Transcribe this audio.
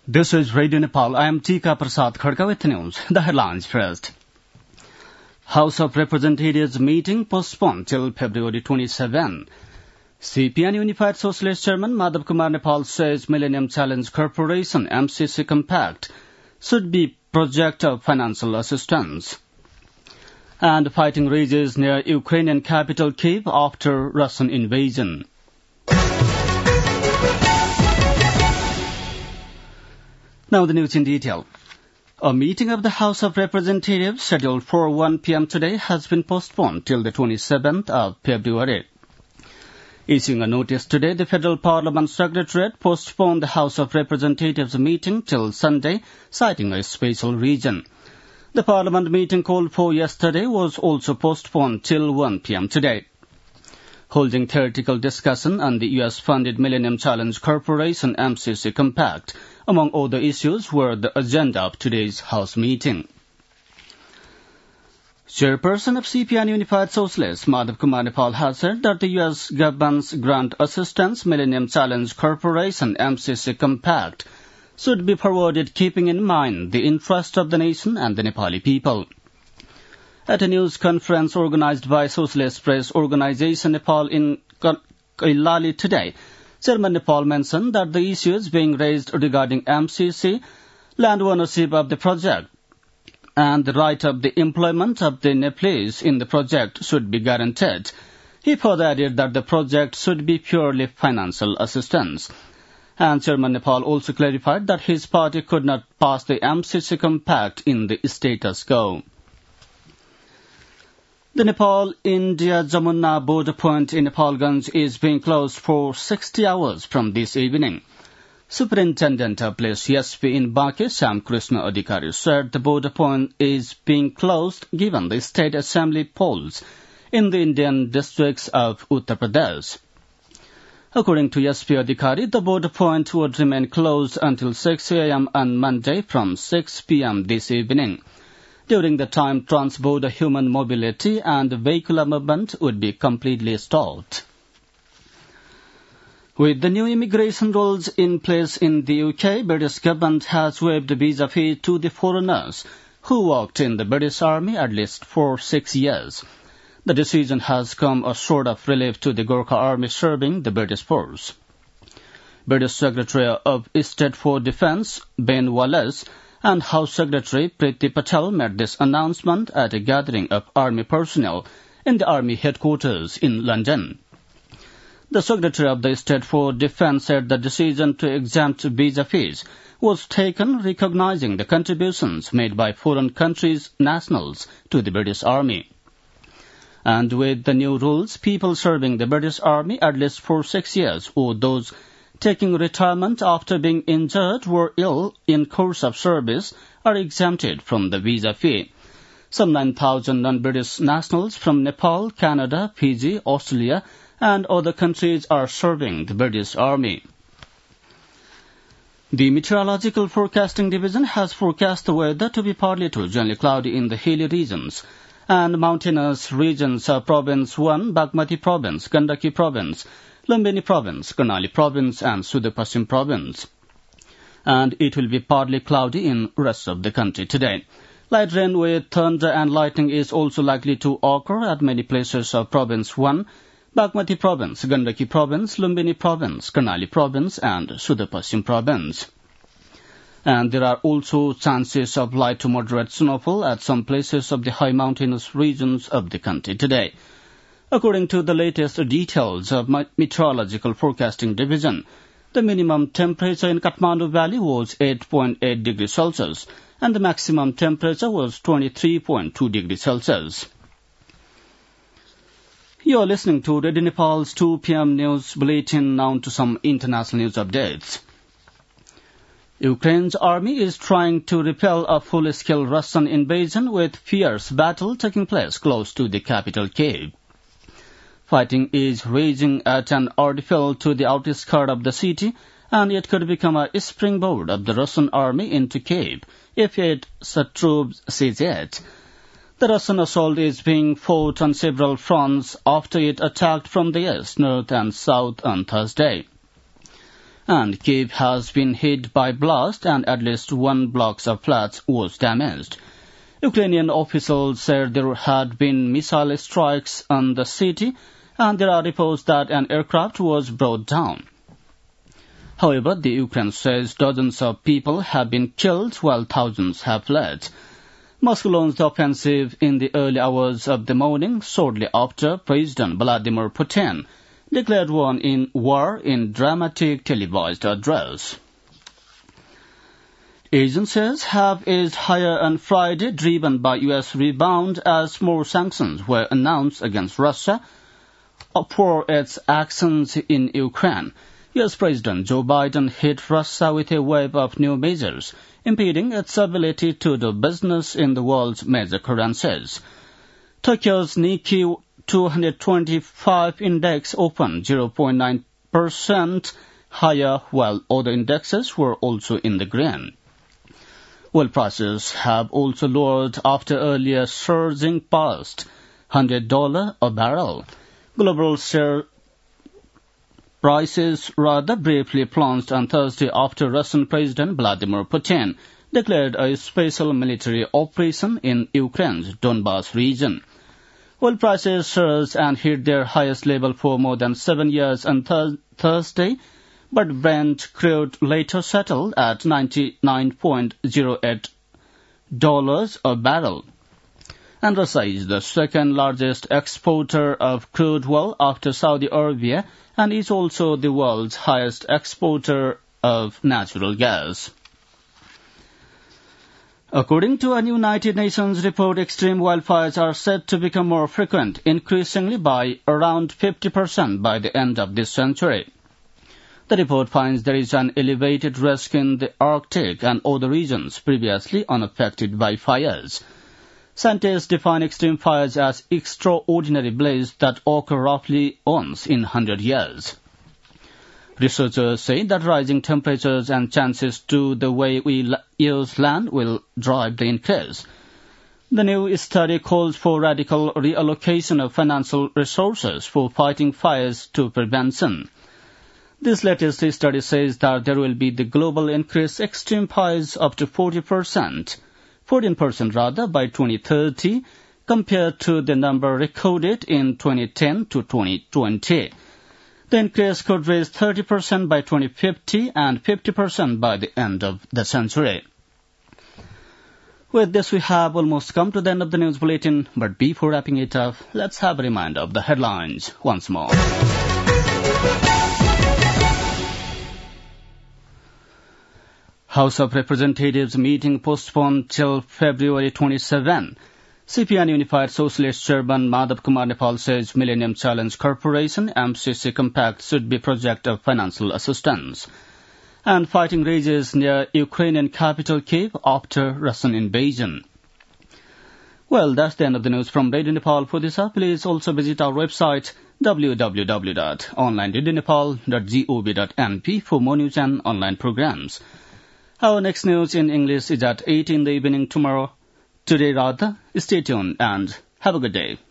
This is Radio Nepal. I am Tika Prasad Khadka with news. The headlines first. House of Representatives meeting postponed till February 27. CPN Unified Socialist Chairman Madhav Kumar Nepal says Millennium Challenge Corporation MCC Compact should be project of financial assistance. And fighting rages near Ukrainian capital Kyiv after Russian invasion. Now the news in detail. A meeting of the House of Representatives scheduled for 1 p.m. today has been postponed till the 27th of February. Issuing a notice today, the Federal Parliament Secretariat postponed the House of Representatives meeting till Sunday, citing a special reason. The Parliament meeting called for yesterday was also postponed till 1 p.m. today. Holding theoretical discussion on the U.S.-funded Millennium Challenge Corporation MCC Compact, among other issues, were the agenda of today's House meeting. Chairperson of CPN Unified Socialists, Madhav Kumar Nepal, has said that the U.S. government's grant assistance Millennium Challenge Corporation MCC Compact should be forwarded keeping in mind the interest of the nation and the Nepali people. At a news conference organized by Socialist Press Organization Nepal in Kailali today, Chairman Nepal mentioned that the issues being raised regarding MCC, land ownership of the project, and the right of the employment of the Nepalese in the project should be guaranteed. He further added that the project should be purely financial assistance. And Chairman Nepal also clarified that his party could not pass the MCC Compact in the status quo. The Nepal-India Jamuna border point in Nepalganj is being closed for 60 hours from this evening. Superintendent of Police SP in Bake, Sam Krishna Adhikari, said the border point is being closed given the state assembly polls in the Indian districts of Uttar Pradesh. According to SP Adhikari, the border point would remain closed until 6 a.m. on Monday from 6 p.m. this evening. During the time, trans-border human mobility and vehicular movement would be completely stopped. With the new immigration rules in place in the UK, British government has waived the visa fee to the foreigners who worked in the British Army at least for 6 years. The decision has come as sort of relief to the Gorkha Army serving the British force. British Secretary of State for Defence, Ben Wallace, and House Secretary Priti Patel made this announcement at a gathering of Army personnel in the Army headquarters in London. The Secretary of the State for Defence said the decision to exempt visa fees was taken recognizing the contributions made by foreign countries' nationals to the British Army. And with the new rules, people serving the British Army at least for 6 years or those taking retirement after being injured or ill in course of service are exempted from the visa fee. Some 9,000 non-British nationals from Nepal, Canada, Fiji, Australia, and other countries are serving the British Army. The Meteorological Forecasting Division has forecast the weather to be partly to generally cloudy in the hilly regions and mountainous regions of Province 1, Bagmati Province, Gandaki Province, Lumbini Province, Karnali Province, and Sudar Paschim Province. And it will be partly cloudy in rest of the country today. Light rain with thunder and lightning is also likely to occur at many places of Province 1, Bagmati Province, Gandaki Province, Lumbini Province, Karnali Province, and Sudar Paschim Province. And there are also chances of light to moderate snowfall at some places of the high mountainous regions of the country today. According to the latest details of Meteorological Forecasting Division, the minimum temperature in Kathmandu Valley was 8.8 degrees Celsius and the maximum temperature was 23.2 degrees Celsius. You are listening to Radio Nepal's 2 p.m. news bulletin. Now to some international news updates. Ukraine's army is trying to repel a full-scale Russian invasion with fierce battle taking place close to the capital Kyiv. Fighting is raging at an airfield to the outskirts of the city, and it could become a springboard of the Russian army into Kyiv if its troops seize it. The Russian assault is being fought on several fronts after it attacked from the east, north, and south on Thursday. and Kyiv has been hit by blast and at least one block of flats was damaged. Ukrainian officials said there had been missile strikes on the city, and there are reports that an aircraft was brought down. However, the Ukraine says dozens of people have been killed while thousands have fled. Moscow launched the offensive in the early hours of the morning, shortly after President Vladimir Putin declared war in dramatic televised address. Asian shares have edged higher on Friday, driven by U.S. rebound as more sanctions were announced against Russia for its actions in Ukraine. U.S. President Joe Biden hit Russia with a wave of new measures, impeding its ability to do business in the world's major currencies. Tokyo's Nikkei 225 index opened 0.9% higher, while other indexes were also in the green. Oil prices have also lowered after earlier surging past $100 a barrel. Global share prices rather briefly plunged on Thursday after Russian President Vladimir Putin declared a special military operation in Ukraine's Donbas region. Oil prices surged and hit their highest level for more than 7 years on Thursday, but Brent crude later settled at $99.08 a barrel. And Russia is the second largest exporter of crude oil after Saudi Arabia and is also the world's highest exporter of natural gas. According to a United Nations report, extreme wildfires are set to become more frequent, increasingly by around 50% by the end of this century. The report finds there is an elevated risk in the Arctic and other regions previously unaffected by fires. Scientists define extreme fires as extraordinary blazes that occur roughly once in 100 years. Researchers say that rising temperatures and changes to the way we use land will drive the increase. The new study calls for radical reallocation of financial resources for fighting fires to prevention. This latest study says that there will be the global increase extreme fires up to 14% by 2030, compared to the number recorded in 2010 to 2020. The increase could reach 30% by 2050 and 50% by the end of the century. With this, we have almost come to the end of the news bulletin, but before wrapping it up, let's have a reminder of the headlines once more. House of Representatives meeting postponed till February 27. CPN Unified Socialist Chairman Madhav Kumar Nepal says Millennium Challenge Corporation MCC Compact should be project of financial assistance. And fighting rages near Ukrainian capital Kyiv after Russian invasion. Well, that's the end of the news from Radio Nepal. For this hour, please also visit our website www.onlineradionnepal.gov.np for more news and online programs. Our next news in English is at 8 in the evening today. Stay tuned and have a good day.